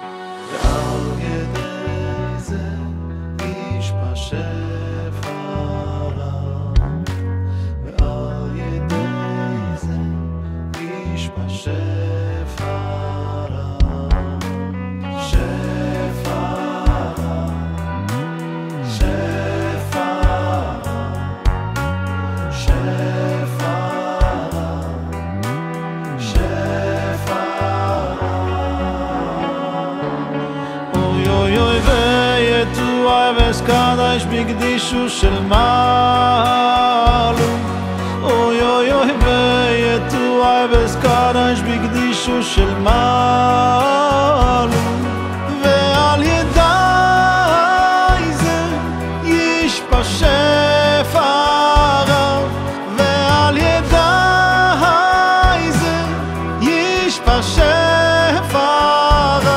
ועל ידי זה ישפשף הרב, ועל ידי זה ישפשף הרב, שף הרב, שף הרב, שף הרב, שף הרב. אוי אוי אוי ויתואר וסקדש בקדישו של מעלו, אוי אוי אוי ויתואר וסקדש בקדישו של מעלו, ועל ידי זה ישפשף הרב, ועל ידי זה ישפשף הרב.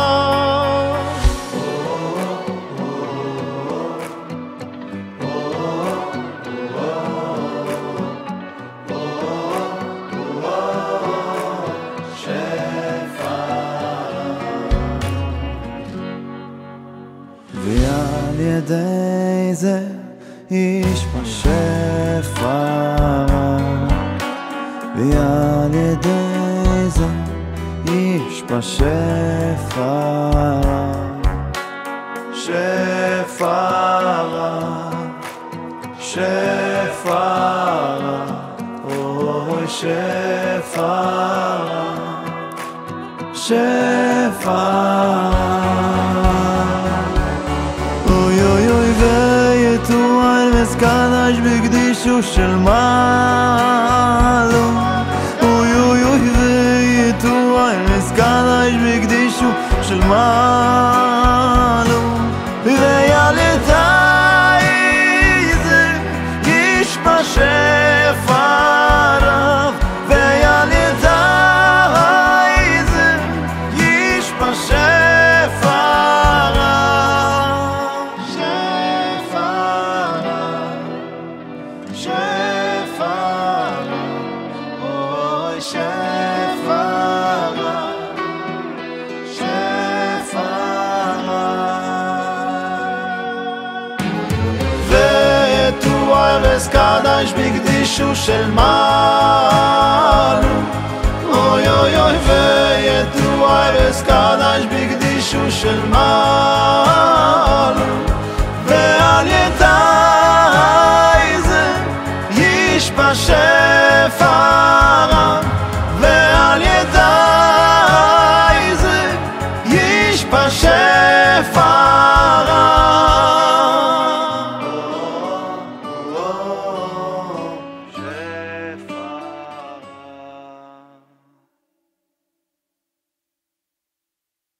ועל ידי זה ישפשף הרב, ועל ידי זה ישפשף הרב, שף הרב, שף הרב, אוי שף הרב, שף הרב. אוי אוי אוי ויתואר וסקדש בקדישו של מעלו, אוי אוי אוי ויתואר וסקדש בקדישו של מעלו, ועל ידי זה ישפשף הרב, ועל ידי זה ישפשף הרב, שף הרב, שף הרב, אוי שף הרב, שף הרב. ויתואר וסקדש בקדישו של מעלו, אוי אוי אוי ויתואר וסקדש בקדישו של מעלו,